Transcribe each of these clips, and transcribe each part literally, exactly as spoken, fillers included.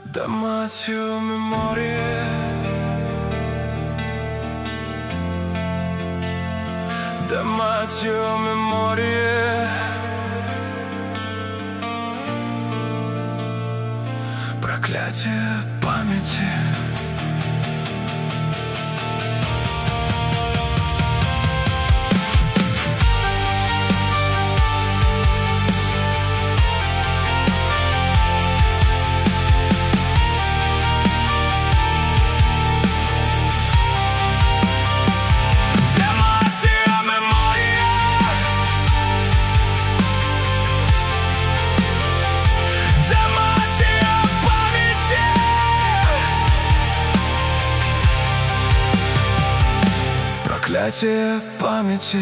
Damnatio memoriae, damnatio memoriae, проклятие памяти. Проклятие памяти.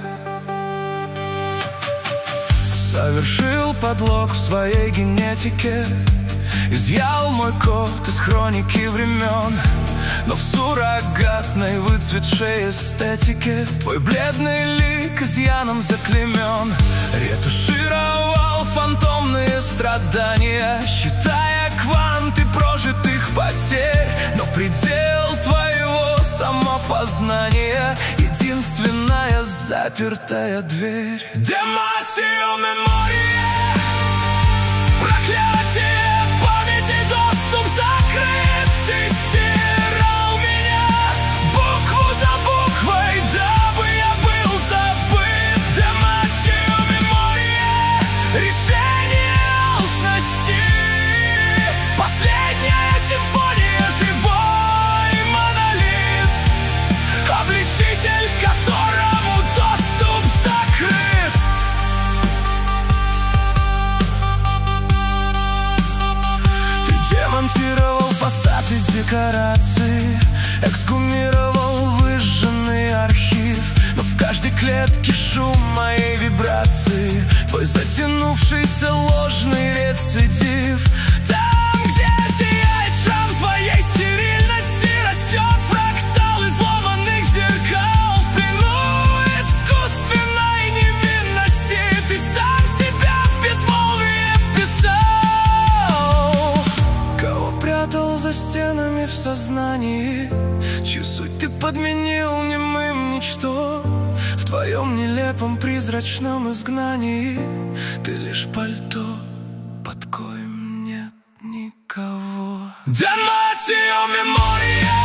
Совершил подлог в своей генетике, изъял мой код из хроники времен. Но в суррогатной выцветшей эстетике твой бледный лик изъяном заклеймен. Ретушировал фантомные страдания, считая кванты прожитых потерь. Но предел твоего самопознания — единственная запертая дверь. Damnatio memoriae, проклятие памяти, доступ закрыт. Ты стирал меня букву за буквой, дабы я был забыт. Damnatio memoriae, решение алчности, последняя симфония, живой монолит, обличитель, которому доступ закрыт. Ты демонтировал фасады декорации, эксгумировал выжженный архив. Но в каждой клетке шум моей вибрации, твой затянувшийся ложный рецидив. Там, где сияет шрам твоей стерильности, растет фрактал изломанных зеркал. В плену искусственной невинности ты сам себя в безмолвие вписал. Кого прятал за стенами в сознании, чью суть ты подменил немым ничто. В твоем нелепом призрачном изгнании ты лишь пальто, под коем нет никого. Damnatio memoriae.